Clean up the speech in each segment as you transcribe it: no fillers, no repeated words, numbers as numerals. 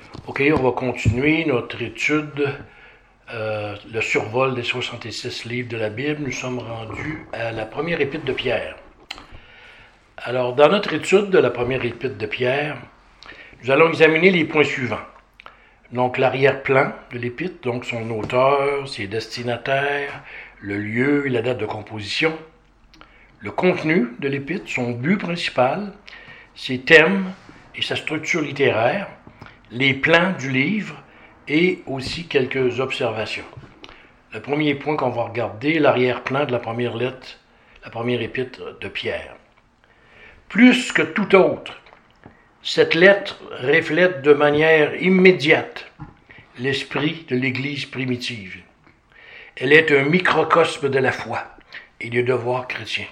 OK, on va continuer notre étude, le survol des 66 livres de la Bible. Nous sommes rendus à la première épître de Pierre. Alors, dans notre étude de la première épître de Pierre, nous allons examiner les points suivants. Donc, l'arrière-plan de l'épître, donc son auteur, ses destinataires, le lieu et la date de composition, le contenu de l'épître, son but principal, ses thèmes et sa structure littéraire, les plans du livre et aussi quelques observations. Le premier point qu'on va regarder, l'arrière-plan de la première lettre, la première épître de Pierre. Plus que tout autre, cette lettre reflète de manière immédiate l'esprit de l'Église primitive. Elle est un microcosme de la foi et des devoirs chrétiens.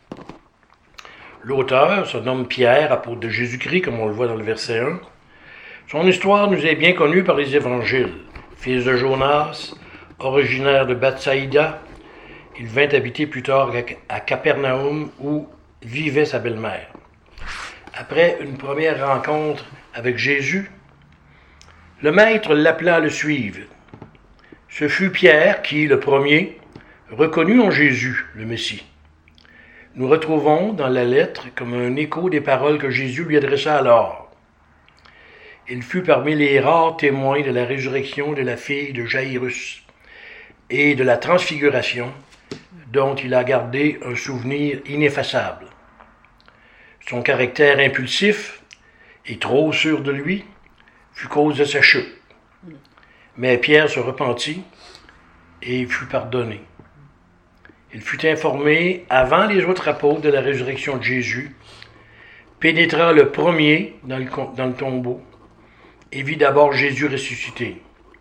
L'auteur se nomme Pierre, apôtre de Jésus-Christ, comme on le voit dans le verset 1. Son histoire nous est bien connue par les évangiles. Fils de Jonas, originaire de Bethsaïda, il vint habiter plus tard à Capernaum où vivait sa belle-mère. Après une première rencontre avec Jésus, le maître l'appela à le suivre. Ce fut Pierre qui, le premier, reconnut en Jésus le Messie. Nous retrouvons dans la lettre comme un écho des paroles que Jésus lui adressa alors. Il fut parmi les rares témoins de la résurrection de la fille de Jaïrus et de la transfiguration dont il a gardé un souvenir ineffaçable. Son caractère impulsif et trop sûr de lui fut cause de sa chute. Mais Pierre se repentit et fut pardonné. Il fut informé avant les autres apôtres de la résurrection de Jésus, pénétra le premier dans le tombeau et vit d'abord Jésus ressuscité.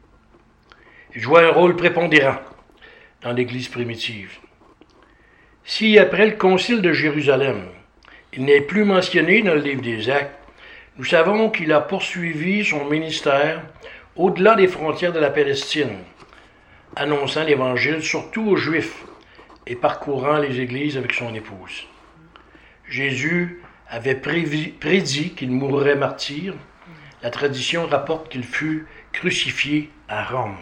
Il joua un rôle prépondérant dans l'Église primitive. Si après le concile de Jérusalem, il n'est plus mentionné dans le livre des Actes, nous savons qu'il a poursuivi son ministère au-delà des frontières de la Palestine, annonçant l'Évangile surtout aux Juifs et parcourant les églises avec son épouse. Jésus avait prédit qu'il mourrait martyr. La tradition rapporte qu'il fut crucifié à Rome.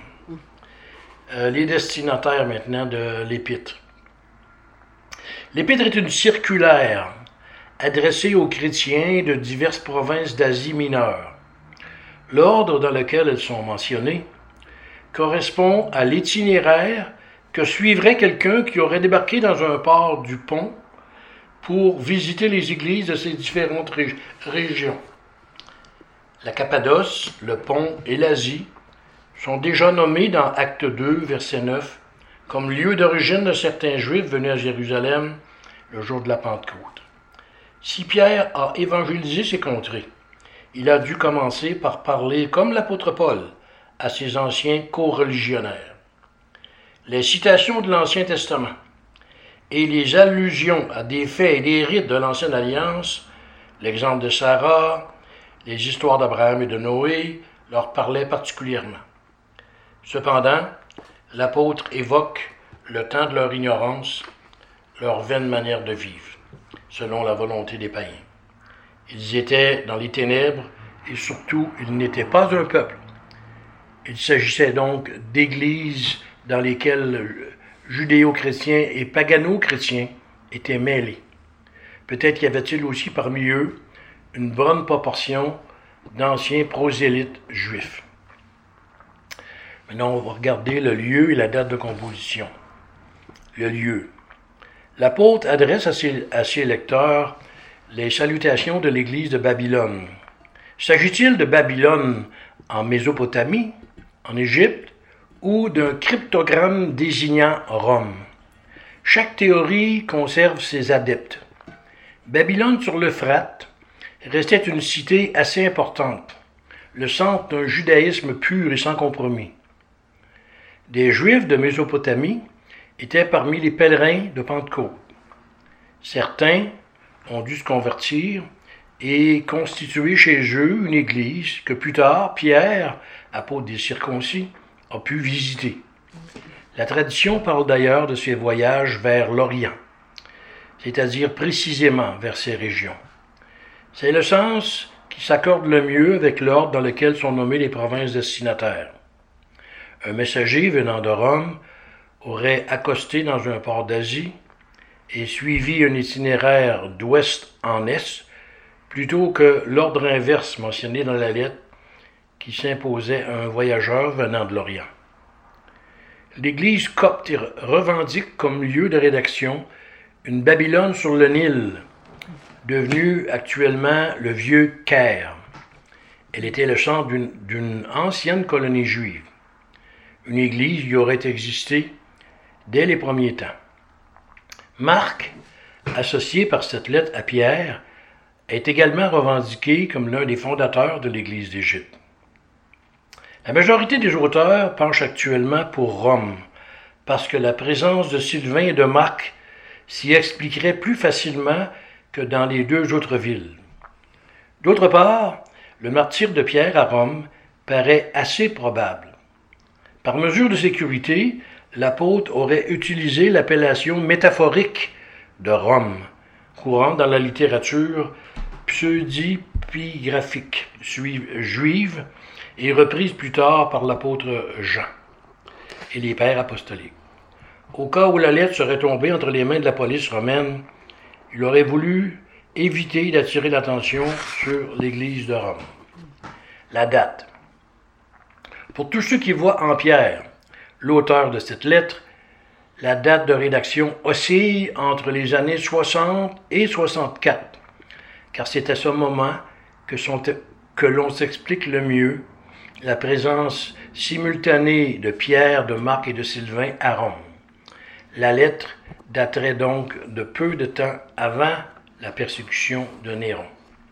Les destinataires maintenant de l'Épître. L'Épître est une circulaire adressée aux chrétiens de diverses provinces d'Asie mineure. L'ordre dans lequel elles sont mentionnées correspond à l'itinéraire que suivrait quelqu'un qui aurait débarqué dans un port du pont pour visiter les églises de ces différentes régions. La Cappadoce, le Pont et l'Asie sont déjà nommés dans Acte 2, verset 9, comme lieu d'origine de certains Juifs venus à Jérusalem le jour de la Pentecôte. Si Pierre a évangélisé ces contrées, il a dû commencer par parler, comme l'apôtre Paul, à ses anciens co-religionnaires. Les citations de l'Ancien Testament et les allusions à des faits et des rites de l'Ancienne Alliance, l'exemple de Sarah, les histoires d'Abraham et de Noé, leur parlaient particulièrement. Cependant, l'apôtre évoque le temps de leur ignorance, leur vaine manière de vivre, selon la volonté des païens. Ils étaient dans les ténèbres et surtout, ils n'étaient pas un peuple. Il s'agissait donc d'églises dans lesquels judéo-chrétiens et pagano-chrétiens étaient mêlés. Peut-être y avait-il aussi parmi eux une bonne proportion d'anciens prosélytes juifs. Maintenant, on va regarder le lieu et la date de composition. Le lieu. L'apôtre adresse à ses lecteurs les salutations de l'église de Babylone. S'agit-il de Babylone en Mésopotamie, en Égypte, ou d'un cryptogramme désignant Rome? Chaque théorie conserve ses adeptes. Babylone sur l'Euphrate restait une cité assez importante, le centre d'un judaïsme pur et sans compromis. Des Juifs de Mésopotamie étaient parmi les pèlerins de Pentecôte. Certains ont dû se convertir et constituer chez eux une église que plus tard Pierre, apôtre des circoncis, a pu visiter. La tradition parle d'ailleurs de ses voyages vers l'Orient, c'est-à-dire précisément vers ces régions. C'est le sens qui qui s'accorde le mieux avec l'ordre dans lequel sont nommées les provinces destinataires. Un messager venant de Rome aurait accosté dans un port d'Asie et suivi un itinéraire d'ouest en est, plutôt que l'ordre inverse mentionné dans la lettre qui s'imposait à un voyageur venant de l'Orient. L'Église copte revendique comme lieu de rédaction une Babylone sur le Nil, devenue actuellement le vieux Caire. Elle était le centre d'une ancienne colonie juive. Une église y aurait existé dès les premiers temps. Marc, associé par cette lettre à Pierre, est également revendiqué comme l'un des fondateurs de l'Église d'Égypte. La majorité des auteurs penchent actuellement pour Rome, parce que la présence de Sylvain et de Marc s'y expliquerait plus facilement que dans les deux autres villes. D'autre part, le martyre de Pierre à Rome paraît assez probable. Par mesure de sécurité, l'apôtre aurait utilisé l'appellation métaphorique de Rome, courante dans la littérature pseudipigraphique juive et reprise plus tard par l'apôtre Jean et les pères apostoliques. Au cas où la lettre serait tombée entre les mains de la police romaine, il aurait voulu éviter d'attirer l'attention sur l'Église de Rome. La date. Pour tous ceux qui voient en Pierre l'auteur de cette lettre, la date de rédaction oscille entre les années 60 et 64, car c'est à ce moment que l'on s'explique le mieux la présence simultanée de Pierre, de Marc et de Sylvain à Rome. La lettre daterait donc de peu de temps avant la persécution de Néron.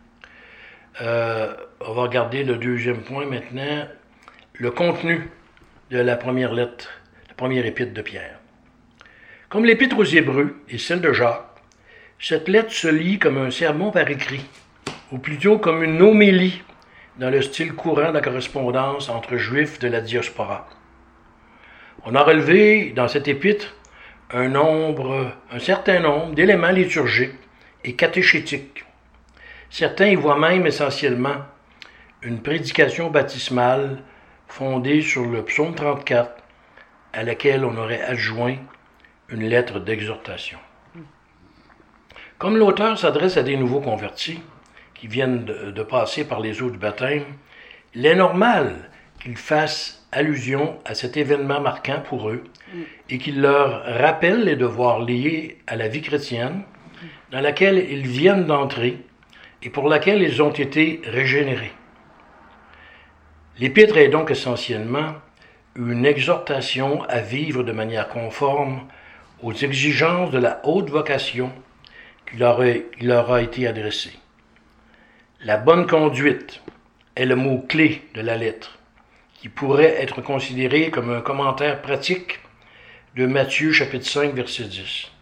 On va regarder le deuxième point maintenant, le contenu de la première lettre, la première épître de Pierre. Comme l'épître aux Hébreux et celle de Jacques, cette lettre se lit comme un sermon par écrit, ou plutôt comme une homélie dans le style courant de la correspondance entre juifs de la diaspora. On a relevé dans cette épître un certain nombre d'éléments liturgiques et catéchétiques. Certains y voient même essentiellement une prédication baptismale fondée sur le psaume 34, à laquelle on aurait adjoint une lettre d'exhortation. Comme l'auteur s'adresse à des nouveaux convertis qui viennent de passer par les eaux du baptême, il est normal qu'il fasse allusion à cet événement marquant pour eux et qu'il leur rappelle les devoirs liés à la vie chrétienne dans laquelle ils viennent d'entrer et pour laquelle ils ont été régénérés. L'épître est donc essentiellement une exhortation à vivre de manière conforme aux exigences de la haute vocation qui leur a été adressée. La bonne conduite est le mot-clé de la lettre, qui pourrait être considéré comme un commentaire pratique de Matthieu chapitre 5, verset 10.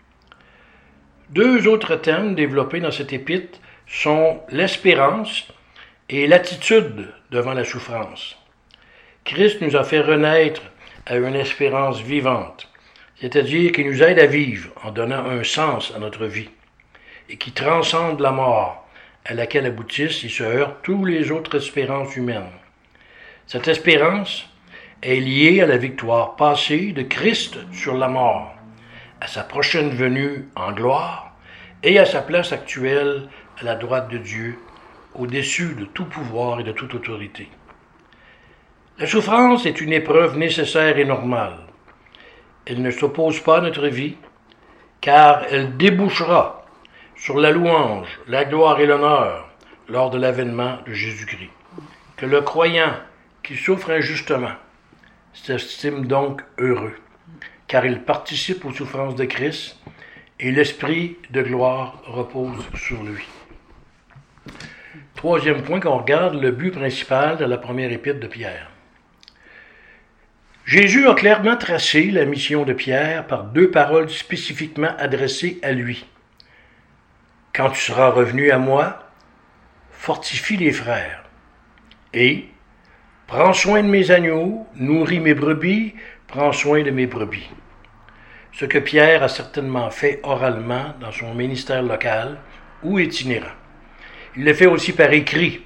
Deux autres thèmes développés dans cette épître sont l'espérance et l'attitude devant la souffrance. Christ nous a fait renaître à une espérance vivante, c'est-à-dire qui nous aide à vivre en donnant un sens à notre vie et qui transcende la mort à laquelle aboutissent et se heurtent toutes les autres espérances humaines. Cette espérance est liée à la victoire passée de Christ sur la mort, à sa prochaine venue en gloire et à sa place actuelle à la droite de Dieu, au-dessus de tout pouvoir et de toute autorité. La souffrance est une épreuve nécessaire et normale. Elle ne s'oppose pas à notre vie, car elle débouchera sur la louange, la gloire et l'honneur lors de l'avènement de Jésus-Christ. Que le croyant qui souffre injustement s'estime donc heureux, car il participe aux souffrances de Christ et l'esprit de gloire repose sur lui. Troisième point qu'on regarde, le but principal de la première épître de Pierre. Jésus a clairement tracé la mission de Pierre par deux paroles spécifiquement adressées à lui. « Quand tu seras revenu à moi, fortifie les frères. » Et « Prends soin de mes agneaux, nourris mes brebis, prends soin de mes brebis. » Ce que Pierre a certainement fait oralement dans son ministère local ou itinérant. Il le fait aussi par écrit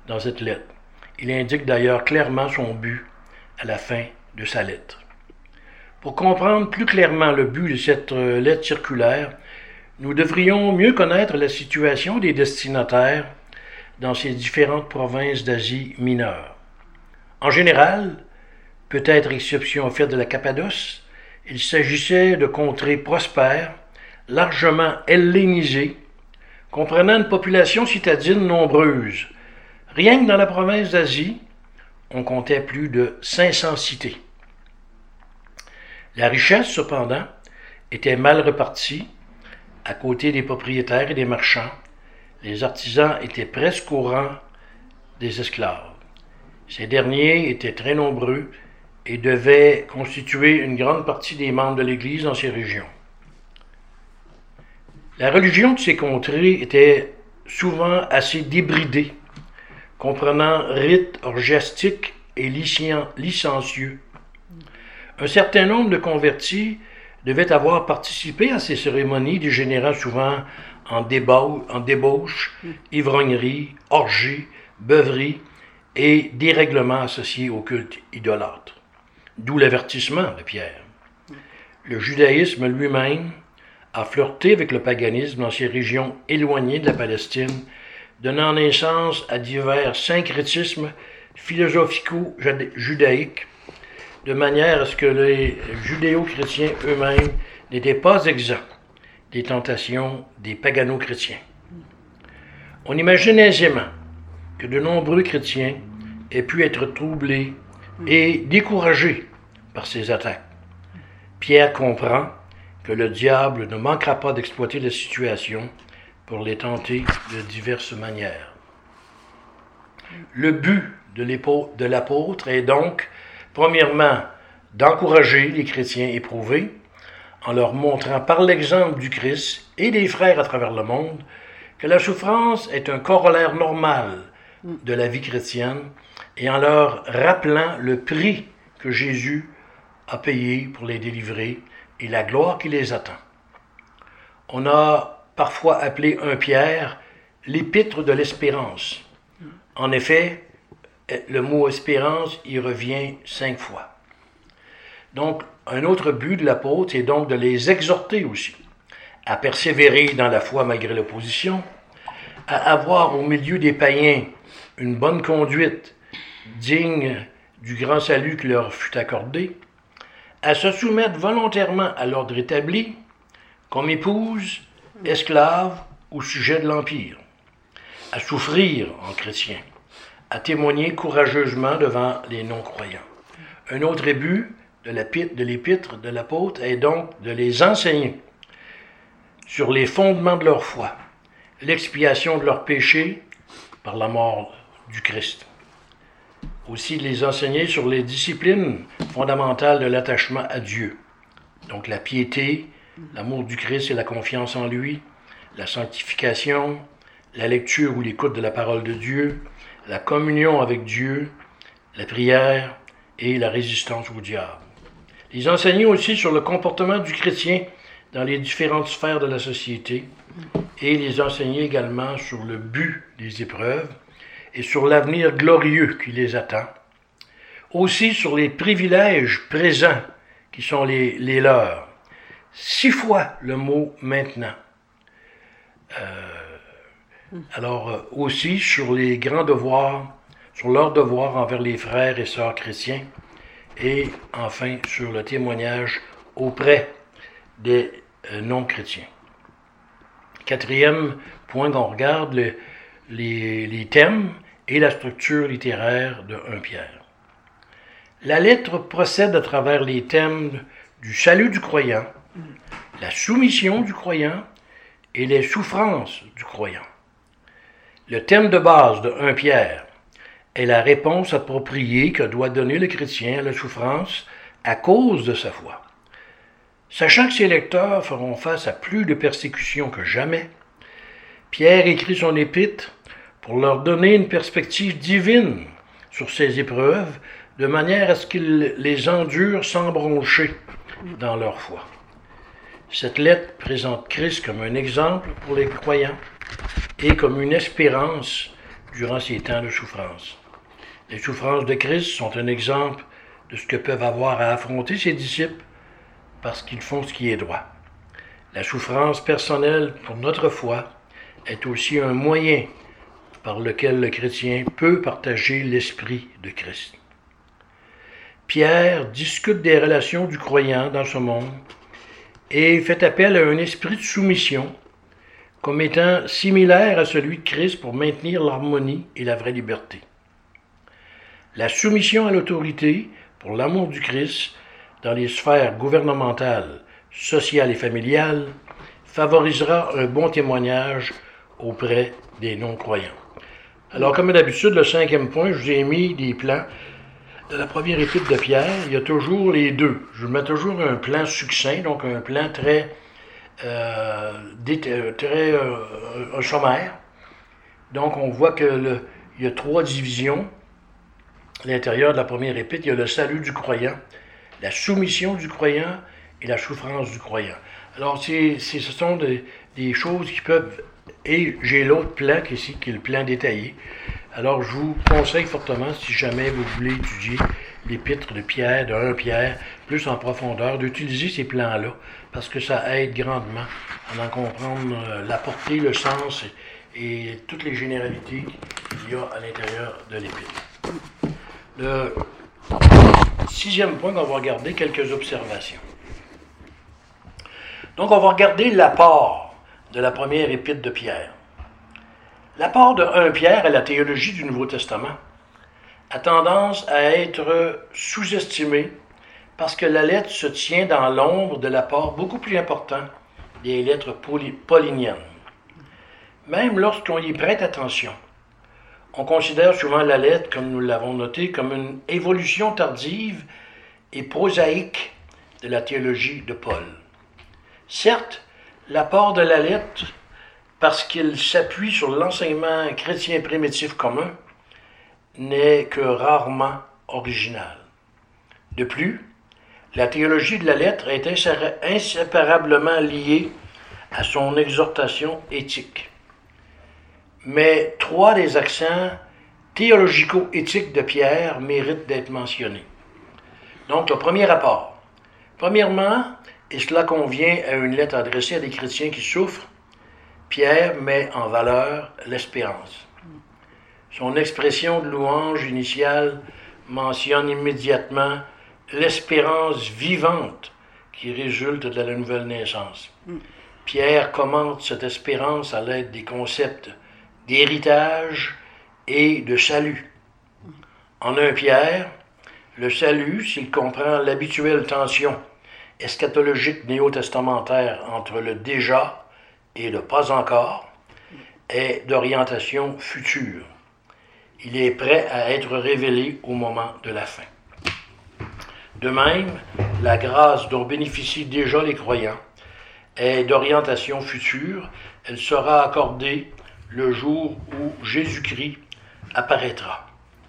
dans cette lettre. Il indique d'ailleurs clairement son but à la fin de sa lettre. Pour comprendre plus clairement le but de cette lettre circulaire, nous devrions mieux connaître la situation des destinataires dans ces différentes provinces d'Asie mineure. En général, peut-être exception faite de la Cappadoce, il s'agissait de contrées prospères, largement hellénisées, comprenant une population citadine nombreuse. Rien que dans la province d'Asie, on comptait plus de 500 cités. La richesse, cependant, était mal répartie. À côté des propriétaires et des marchands, les artisans étaient presque au rang des esclaves. Ces derniers étaient très nombreux et devaient constituer une grande partie des membres de l'Église dans ces régions. La religion de ces contrées était souvent assez débridée, comprenant rites orgiastiques et licencieux. Un certain nombre de convertis devaient avoir participé à ces cérémonies, dégénérant souvent en débauche, ivrognerie, orgie, beuverie et dérèglements associés au culte idolâtre. D'où l'avertissement de Pierre. Le judaïsme lui-même a flirté avec le paganisme dans ces régions éloignées de la Palestine, donnant naissance à divers syncrétismes philosophico-judaïques, de manière à ce que les judéo-chrétiens eux-mêmes n'étaient pas exempts des tentations des pagano-chrétiens. On imagine aisément que de nombreux chrétiens aient pu être troublés et découragés par ces attaques. Pierre comprend que le diable ne manquera pas d'exploiter la situation pour les tenter de diverses manières. Le but de l'apôtre est donc, premièrement, d'encourager les chrétiens éprouvés en leur montrant par l'exemple du Christ et des frères à travers le monde que la souffrance est un corollaire normal de la vie chrétienne et en leur rappelant le prix que Jésus a payé pour les délivrer et la gloire qui les attend. On a parfois appelé 1 Pierre l'épître de l'espérance. En effet, le mot espérance y revient 5 fois. Donc, un autre but de l'apôtre est donc de les exhorter aussi à persévérer dans la foi malgré l'opposition, à avoir au milieu des païens une bonne conduite digne du grand salut qui leur fut accordé, à se soumettre volontairement à l'ordre établi, comme épouse, esclave ou sujet de l'Empire, à souffrir en chrétien, à témoigner courageusement devant les non-croyants. Un autre but de l'épître de l'apôtre est donc de les enseigner sur les fondements de leur foi, l'expiation de leurs péchés par la mort du Christ. Aussi de les enseigner sur les disciplines fondamentales de l'attachement à Dieu, donc la piété, l'amour du Christ et la confiance en lui, la sanctification, la lecture ou l'écoute de la parole de Dieu, la communion avec Dieu, la prière et la résistance au diable. Les enseigner aussi sur le comportement du chrétien dans les différentes sphères de la société et les enseigner également sur le but des épreuves et sur l'avenir glorieux qui les attend. Aussi sur les privilèges présents qui sont les leurs. 6 fois le mot « maintenant ». Alors aussi sur les grands devoirs, sur leurs devoirs envers les frères et sœurs chrétiens, et enfin sur le témoignage auprès des non-chrétiens. 4e point qu'on regarde, les thèmes et la structure littéraire de 1 Pierre. La lettre procède à travers les thèmes du salut du croyant, la soumission du croyant et les souffrances du croyant. Le thème de base de 1 Pierre est la réponse appropriée que doit donner le chrétien à la souffrance à cause de sa foi. Sachant que ses lecteurs feront face à plus de persécutions que jamais, Pierre écrit son épître pour leur donner une perspective divine sur ces épreuves, de manière à ce qu'ils les endurent sans broncher dans leur foi. Cette lettre présente Christ comme un exemple pour les croyants et comme une espérance durant ces temps de souffrance. Les souffrances de Christ sont un exemple de ce que peuvent avoir à affronter ses disciples parce qu'ils font ce qui est droit. La souffrance personnelle pour notre foi est aussi un moyen par lequel le chrétien peut partager l'esprit de Christ. Pierre discute des relations du croyant dans ce monde et fait appel à un esprit de soumission comme étant similaire à celui de Christ pour maintenir l'harmonie et la vraie liberté. La soumission à l'autorité pour l'amour du Christ dans les sphères gouvernementales, sociales et familiales favorisera un bon témoignage auprès des non-croyants. Alors, comme d'habitude, le 5e point, je vous ai mis des plans. De la première épître de Pierre, il y a toujours les deux. Je mets toujours un plan succinct, donc un plan très sommaire. Donc, on voit qu'il y a 3 divisions. À l'intérieur de la première épître, il y a le salut du croyant, la soumission du croyant et la souffrance du croyant. Alors, ce sont des choses qui peuvent... Et j'ai l'autre plan ici, qui est le plan détaillé. Alors, je vous conseille fortement, si jamais vous voulez étudier l'épître de Pierre, de 1 Pierre, plus en profondeur, d'utiliser ces plans-là, parce que ça aide grandement à en comprendre la portée, le sens et toutes les généralités qu'il y a à l'intérieur de l'épître. Le 6e point, on va regarder quelques observations. Donc, on va regarder l'apport de la première épître de Pierre. L'apport de 1 Pierre à la théologie du Nouveau Testament a tendance à être sous-estimé parce que la lettre se tient dans l'ombre de l'apport beaucoup plus important des lettres pauliniennes. Même lorsqu'on y prête attention, on considère souvent la lettre, comme nous l'avons noté, comme une évolution tardive et prosaïque de la théologie de Paul. Certes, l'apport de la lettre, parce qu'il s'appuie sur l'enseignement chrétien primitif commun, n'est que rarement original. De plus, la théologie de la lettre est inséparablement liée à son exhortation éthique. Mais 3 des accents théologico-éthiques de Pierre méritent d'être mentionnés. Donc, le premier apport. Premièrement, et cela convient à une lettre adressée à des chrétiens qui souffrent, Pierre met en valeur l'espérance. Son expression de louange initiale mentionne immédiatement l'espérance vivante qui résulte de la nouvelle naissance. Pierre commente cette espérance à l'aide des concepts d'héritage et de salut. En 1 Pierre, le salut, s'il comprend l'habituelle tension eschatologique néo-testamentaire entre le déjà et le pas encore, est d'orientation future. Il est prêt à être révélé au moment de la fin. De même, la grâce dont bénéficient déjà les croyants est d'orientation future. Elle sera accordée le jour où Jésus-Christ apparaîtra.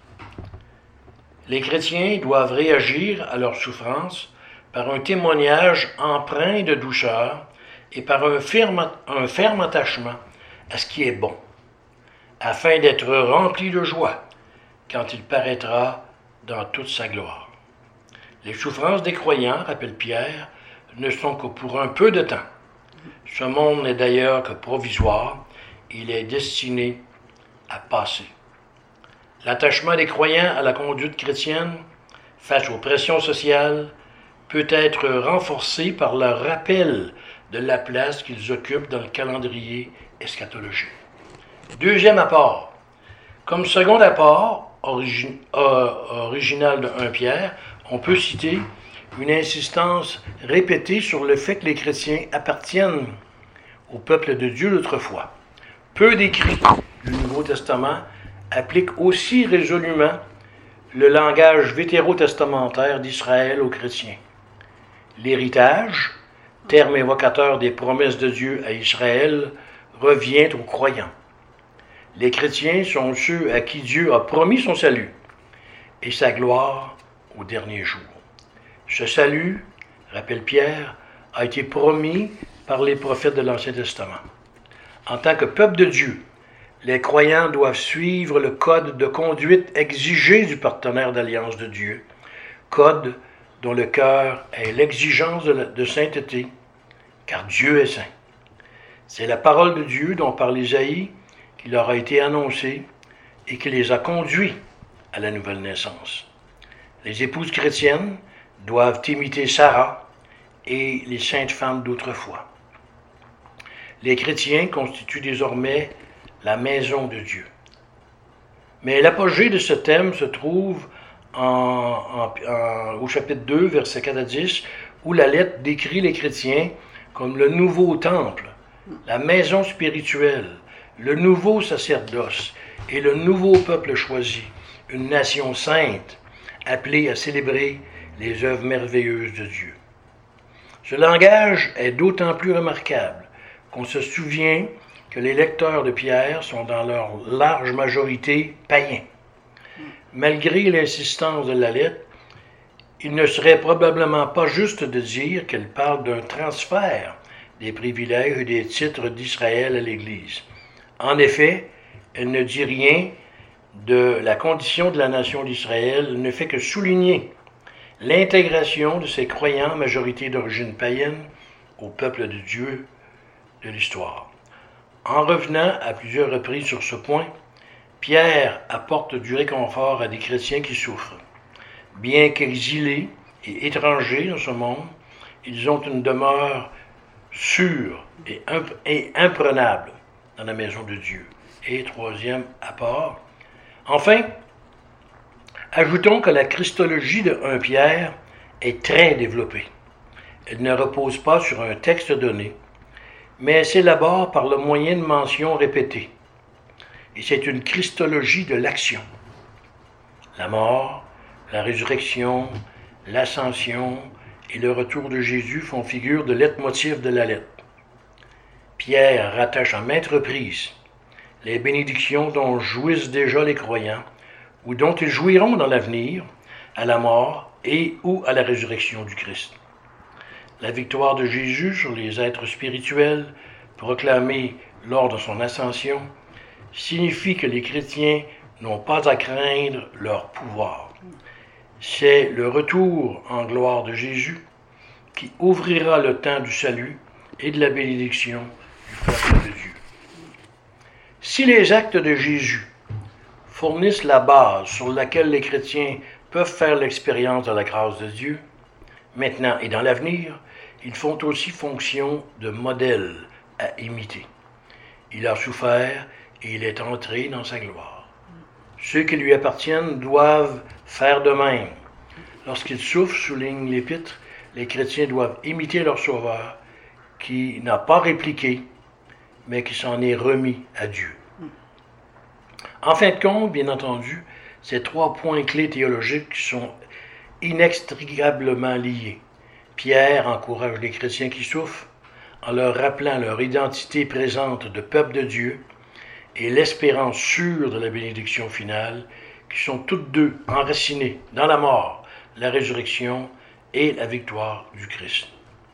Les chrétiens doivent réagir à leur souffrance par un témoignage empreint de douceur et par un ferme attachement à ce qui est bon, afin d'être remplis de joie quand il paraîtra dans toute sa gloire. Les souffrances des croyants, rappelle Pierre, ne sont que pour un peu de temps. Ce monde n'est d'ailleurs que provisoire, il est destiné à passer. L'attachement des croyants à la conduite chrétienne face aux pressions sociales peut être renforcé par leur rappel de la place qu'ils occupent dans le calendrier eschatologique. Deuxième apport. Comme second apport original de 1 Pierre, on peut citer une insistance répétée sur le fait que les chrétiens appartiennent au peuple de Dieu d'autrefois. Peu d'écrits du Nouveau Testament appliquent aussi résolument le langage vétérotestamentaire d'Israël aux chrétiens. L'héritage, terme évocateur des promesses de Dieu à Israël, revient aux croyants. Les chrétiens sont ceux à qui Dieu a promis son salut et sa gloire au dernier jour. Ce salut, rappelle Pierre, a été promis par les prophètes de l'Ancien Testament. En tant que peuple de Dieu, Les croyants doivent suivre le code de conduite exigé du partenaire d'alliance de Dieu, code dont le cœur est l'exigence de sainteté, car Dieu est saint. C'est la parole de Dieu dont parle Isaïe qui leur a été annoncée et qui les a conduits à la nouvelle naissance. Les épouses chrétiennes doivent imiter Sarah et les saintes femmes d'autrefois. Les chrétiens constituent désormais la maison de Dieu. Mais l'apogée de ce thème se trouve au chapitre 2, versets 4 à 10, où la lettre décrit les chrétiens comme le nouveau temple, la maison spirituelle, le nouveau sacerdoce et le nouveau peuple choisi, une nation sainte, appelée à célébrer les œuvres merveilleuses de Dieu. Ce langage est d'autant plus remarquable qu'on se souvient que les lecteurs de Pierre sont dans leur large majorité païens. Malgré l'insistance de la lettre, il ne serait probablement pas juste de dire qu'elle parle d'un transfert des privilèges et des titres d'Israël à l'Église. En effet, elle ne dit rien de la condition de la nation d'Israël, elle ne fait que souligner l'intégration de ces croyants, majorité d'origine païenne, au peuple de Dieu de l'histoire. En revenant à plusieurs reprises sur ce point, Pierre apporte du réconfort à des chrétiens qui souffrent. Bien qu'exilés et étrangers dans ce monde, ils ont une demeure sûre et imprenable dans la maison de Dieu. Et troisième apport. Enfin, ajoutons que la christologie de 1 Pierre est très développée. Elle ne repose pas sur un texte donné, mais elle s'élabore par le moyen de mentions répétées. Et c'est une christologie de l'action. La mort, la résurrection, l'ascension et le retour de Jésus font figure de leitmotiv de la lettre. Pierre rattache à maintes reprises les bénédictions dont jouissent déjà les croyants ou dont ils jouiront dans l'avenir à la mort et ou à la résurrection du Christ. La victoire de Jésus sur les êtres spirituels, proclamée lors de son ascension, signifie que les chrétiens n'ont pas à craindre leur pouvoir. C'est le retour en gloire de Jésus qui ouvrira le temps du salut et de la bénédiction du peuple de Dieu. Si les actes de Jésus fournissent la base sur laquelle les chrétiens peuvent faire l'expérience de la grâce de Dieu, maintenant et dans l'avenir, ils font aussi fonction de modèle à imiter. Il a souffert et il est entré dans sa gloire. Ceux qui lui appartiennent doivent faire de même. Lorsqu'ils souffrent, souligne l'Épître, les chrétiens doivent imiter leur Sauveur, qui n'a pas répliqué, mais qui s'en est remis à Dieu. En fin de compte, bien entendu, ces trois points clés théologiques sont inextricablement liés. Pierre encourage les chrétiens qui souffrent en leur rappelant leur identité présente de peuple de Dieu et l'espérance sûre de la bénédiction finale, qui sont toutes deux enracinées dans la mort, la résurrection et la victoire du Christ.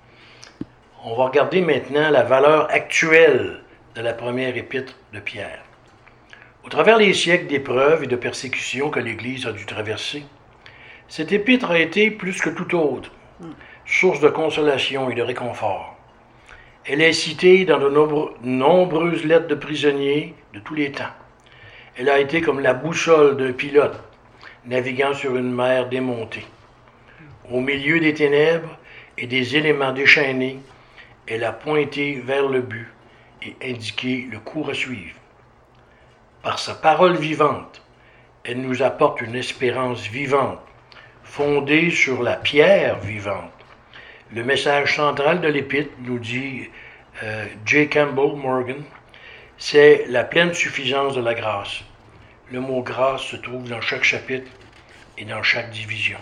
On va regarder maintenant la valeur actuelle de la première épître de Pierre. Au travers des siècles d'épreuves et de persécutions que l'Église a dû traverser, cette épître a été, plus que tout autre, source de consolation et de réconfort. Elle est citée dans de nombreuses lettres de prisonniers de tous les temps. Elle a été comme la boussole d'un pilote naviguant sur une mer démontée. Au milieu des ténèbres et des éléments déchaînés, elle a pointé vers le but et indiqué le cours à suivre. Par sa parole vivante, elle nous apporte une espérance vivante, fondée sur la pierre vivante. Le message central de l'Épître, nous dit J. Campbell Morgan, c'est la pleine suffisance de la grâce. Le mot grâce se trouve dans chaque chapitre et dans chaque division.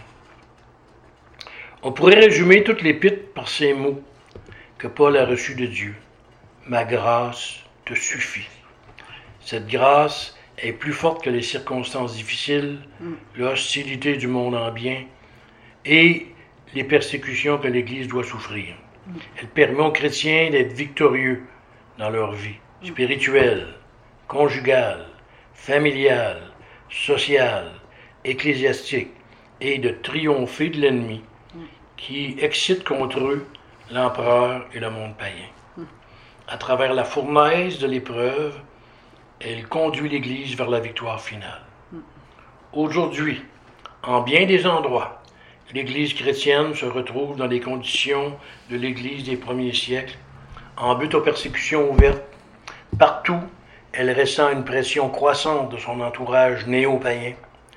On pourrait résumer toute l'Épître par ces mots que Paul a reçus de Dieu. Ma grâce te suffit. Cette grâce est plus forte que les circonstances difficiles, l'hostilité du monde ambiant et les persécutions que l'Église doit souffrir. Elle permet aux chrétiens d'être victorieux dans leur vie spirituelle, conjugale, familiale, sociale, ecclésiastique, et de triompher de l'ennemi qui excite contre eux l'empereur et le monde païen. À travers la fournaise de l'épreuve, elle conduit l'Église vers la victoire finale. Aujourd'hui, en bien des endroits, l'Église chrétienne se retrouve dans les conditions de l'Église des premiers siècles, en but aux persécutions ouvertes. Partout, elle ressent une pression croissante de son entourage néo-païen.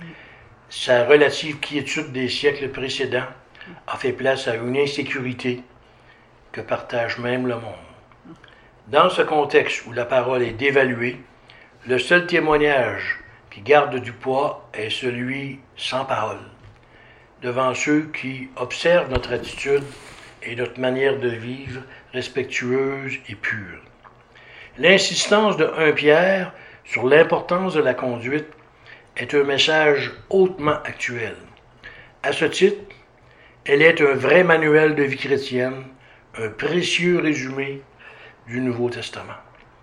Sa relative quiétude des siècles précédents a fait place à une insécurité que partage même le monde. Dans ce contexte où la parole est dévaluée, le seul témoignage qui garde du poids est celui sans parole, devant ceux qui observent notre attitude et notre manière de vivre respectueuse et pure. L'insistance de 1 Pierre sur l'importance de la conduite est un message hautement actuel. À ce titre, elle est un vrai manuel de vie chrétienne, un précieux résumé du Nouveau Testament.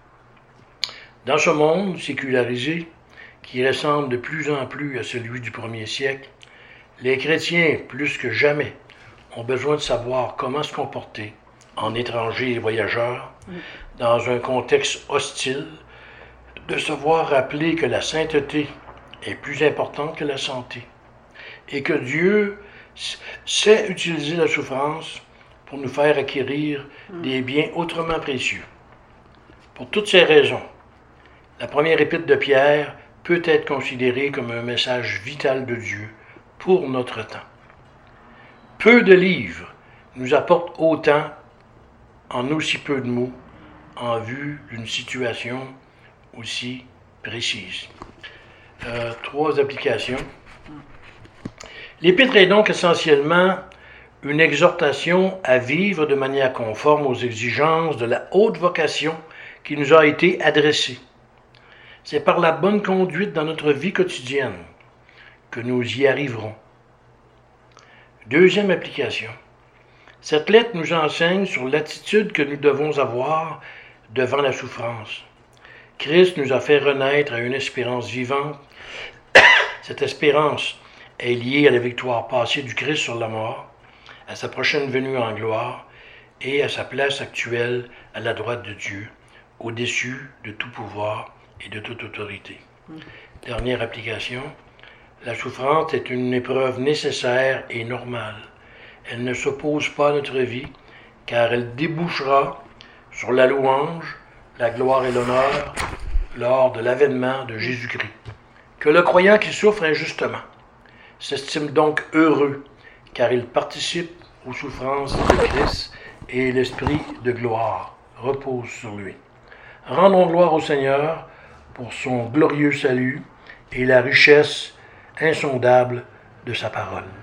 Dans ce monde sécularisé, qui ressemble de plus en plus à celui du premier siècle, les chrétiens, plus que jamais, ont besoin de savoir comment se comporter en étrangers et voyageurs, dans un contexte hostile, de se voir rappeler que la sainteté est plus importante que la santé, et que Dieu sait utiliser la souffrance pour nous faire acquérir des biens autrement précieux. Pour toutes ces raisons, la première épître de Pierre peut être considérée comme un message vital de Dieu pour notre temps. Peu de livres nous apportent autant en aussi peu de mots en vue d'une situation aussi précise. 3 applications. L'Épître est donc essentiellement une exhortation à vivre de manière conforme aux exigences de la haute vocation qui nous a été adressée. C'est par la bonne conduite dans notre vie quotidienne que nous y arriverons. 2e application. Cette lettre nous enseigne sur l'attitude que nous devons avoir devant la souffrance. Christ nous a fait renaître à une espérance vivante. Cette espérance est liée à la victoire passée du Christ sur la mort, à sa prochaine venue en gloire et à sa place actuelle à la droite de Dieu, au-dessus de tout pouvoir et de toute autorité. Dernière application. La souffrance est une épreuve nécessaire et normale. Elle ne s'oppose pas à notre vie, car elle débouchera sur la louange, la gloire et l'honneur lors de l'avènement de Jésus-Christ. Que le croyant qui souffre injustement s'estime donc heureux, car il participe aux souffrances de Christ et l'esprit de gloire repose sur lui. Rendons gloire au Seigneur pour son glorieux salut et la richesse insondable de sa parole.